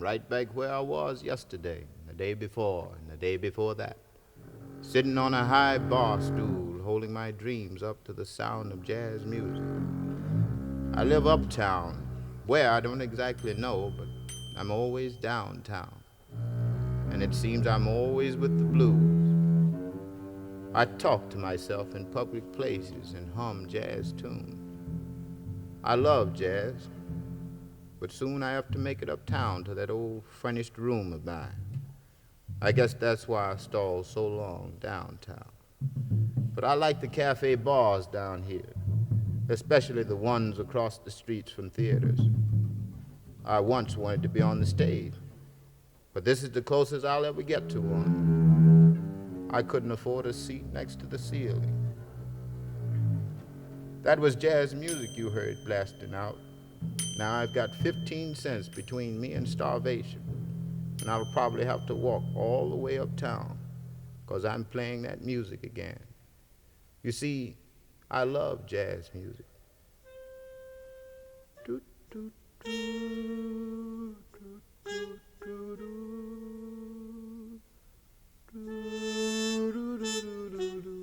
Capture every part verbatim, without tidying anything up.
right back where I was yesterday, the day before, and the day before that, sitting on a high bar stool, holding my dreams up to the sound of jazz music. I live uptown, where I don't exactly know, but I'm always downtown, and it seems I'm always with the blues. I talk to myself in public places and hum jazz tunes. I love jazz, but soon I have to make it uptown to that old furnished room of mine. I guess that's why I stalled so long downtown. But I like the cafe bars down here, especially the ones across the streets from theaters. I once wanted to be on the stage, but this is the closest I'll ever get to one. I couldn't afford a seat next to the ceiling. That was jazz music you heard blasting out. Now I've got fifteen cents between me and starvation, and I'll probably have to walk all the way uptown, because I'm playing that music again. You see, I love jazz music. Doot, doot, doot, doot, doot, doot, doot, doot, doot, doot.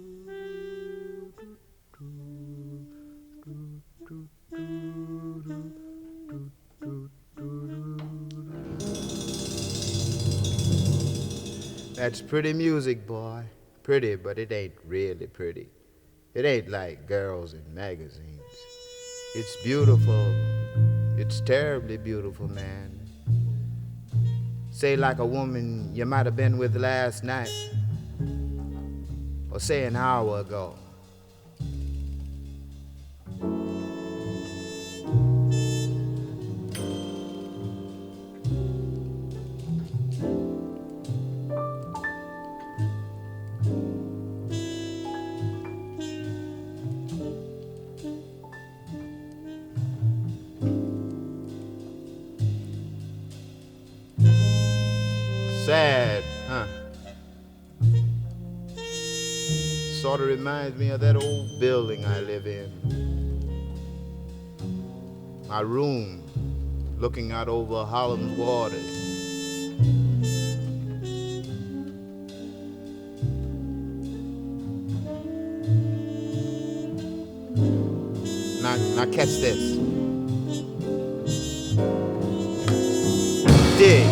That's pretty music, boy. Pretty, but it ain't really pretty. It ain't like girls in magazines. It's beautiful. It's terribly beautiful, man. Say like a woman you might have been with last night, or say an hour ago. Sad, huh? Sort of reminds me of that old building I live in. My room, looking out over Harlem's waters. Now, now catch this. Dig.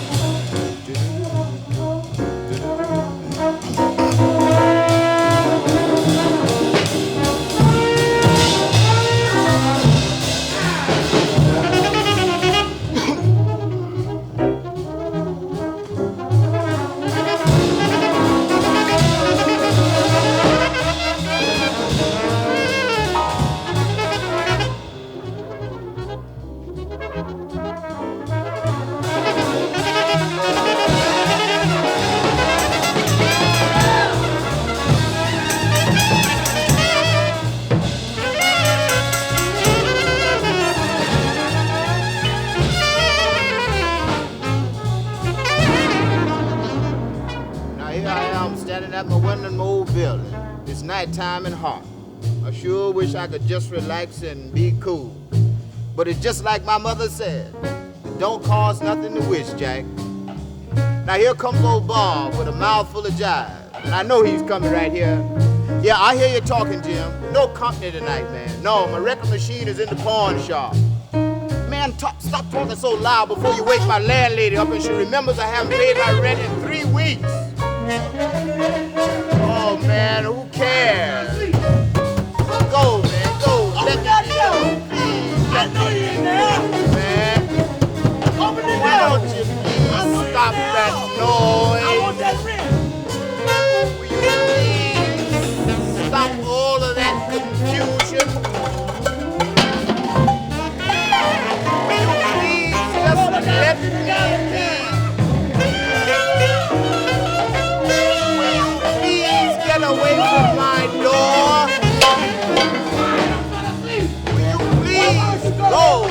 Nighttime and hot. I sure wish I could just relax and be cool. But it's just like my mother said, it don't cost nothing to wish, Jack. Now here comes old Bob with a mouthful of jive. And I know he's coming right here. Yeah, I hear you talking, Jim. No company tonight, man. No, my record machine is in the pawn shop. Man, talk, stop talking so loud before you wake my landlady up and she remembers I haven't paid my rent in three weeks. Oh, man, who cares? Go, man, go. Open Let that me door. Please, I know you in there. man. Open the Why door. don't you please stop that noise? I want that rent. Will you please stop all of that confusion? Will you please just let me be? Get away from my door. Will you please go?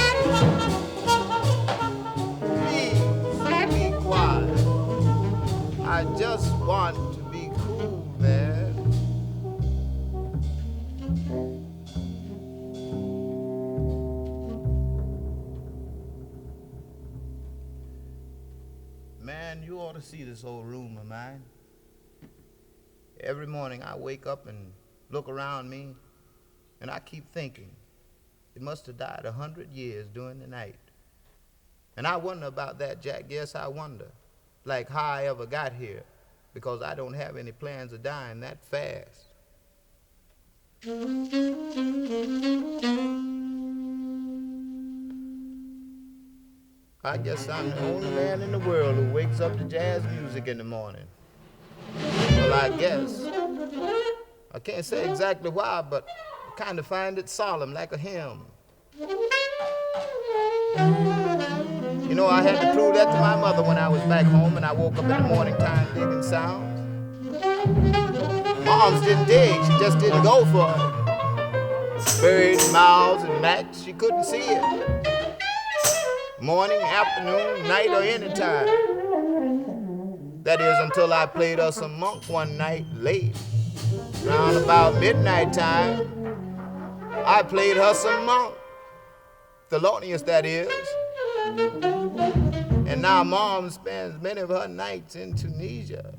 Please be quiet. I just want to be cool, man. see this old room of mine. Every morning I wake up and look around me, and I keep thinking, it must have died a hundred years during the night. And I wonder about that, Jack. Yes, I wonder, like how I ever got here, because I don't have any plans of dying that fast. I guess I'm the only man in the world who wakes up to jazz music in the morning. Well, I guess. I can't say exactly why, but I kind of find it solemn, like a hymn. You know, I had to prove that to my mother when I was back home and I woke up in the morning time digging sounds. Moms didn't dig, she just didn't go for it. Birds, mouths, and gnats, she couldn't see it. Morning, afternoon, night, or any time. That is until I played her some monk one night late. Around about midnight time, I played her some monk. Thelonious, that is. And now Mom spends many of her nights in Tunisia.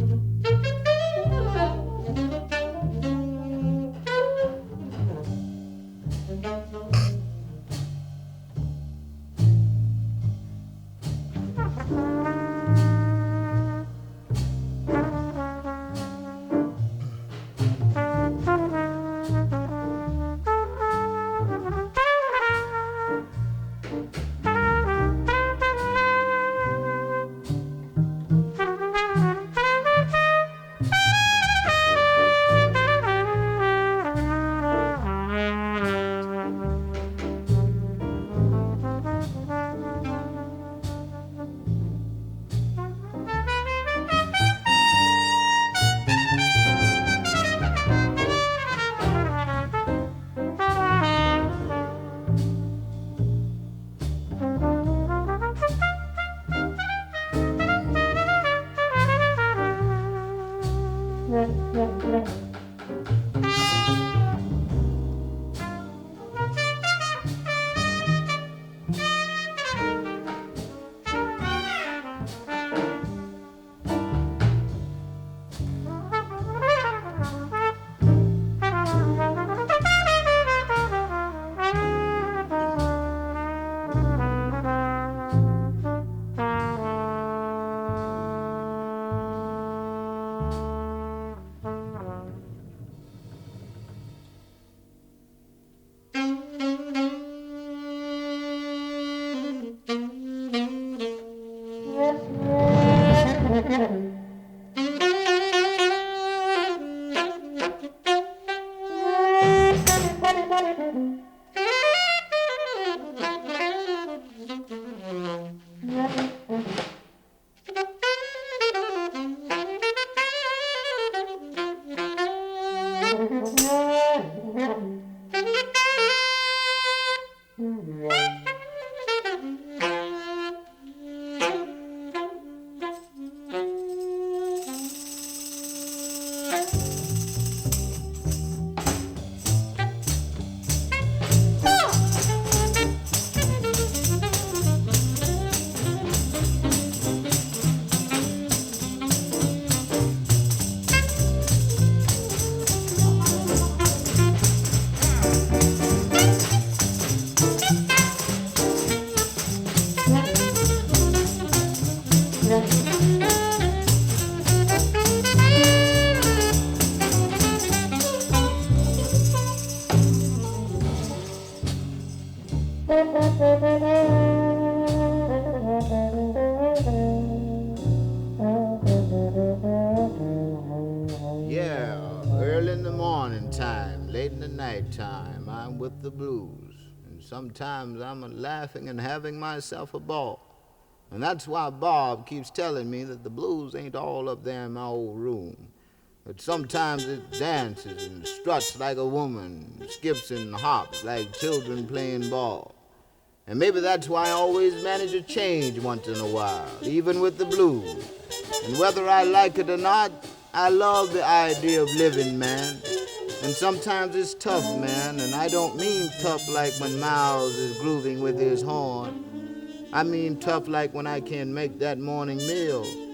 With the blues, and sometimes I'm laughing and having myself a ball. And that's why Bob keeps telling me that the blues ain't all up there in my old room. But sometimes it dances and struts like a woman, skips and hops like children playing ball. And maybe that's why I always manage to change once in a while, even with the blues. And whether I like it or not, I love the idea of living, man. And sometimes it's tough, man, and I don't mean tough like when Miles is grooving with his horn. I mean tough like when I can't make that morning meal.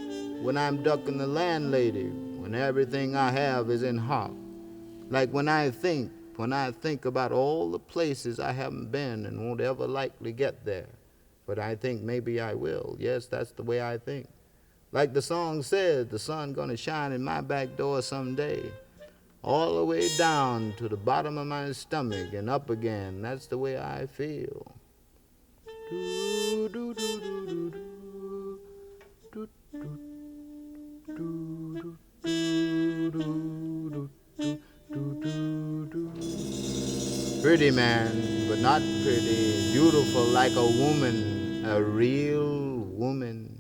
when I'm ducking the landlady, when everything I have is in hock. Like when I think, when I think about all the places I haven't been and won't ever likely get there. But I think maybe I will. Yes, that's the way I think. Like the song says, the sun gonna shine in my back door someday. All the way down to the bottom of my stomach and up again. That's the way I feel. Do, do, do, do, do, do. Do, do, do, do, do, do, do, do, do. Pretty man, but not pretty. Beautiful like a woman, a real woman.